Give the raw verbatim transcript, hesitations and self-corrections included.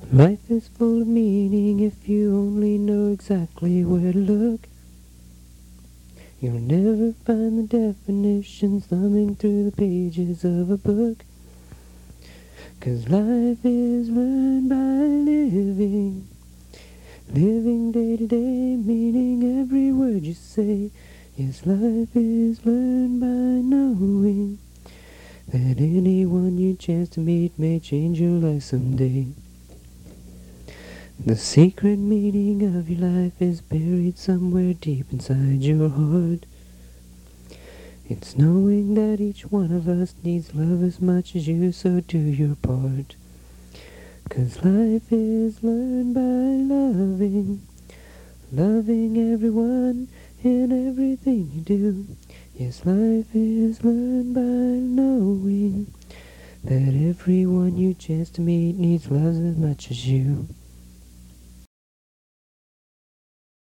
Life is full of meaning if you only know exactly where to look. You'll never find the definitions thumbing through the pages of a book. 'Cause life is learned by living, living day to day, meaning every word you say. Yes, life is learned by knowing that anyone you chance to meet may change your life someday. The secret meaning of your life is buried somewhere deep inside your heart. It's knowing that each one of us needs love as much as you, so do your part. 'Cause life is learned by loving, loving everyone and everything you do. Yes, life is learned by knowing that everyone you chance to meet needs love as much as you.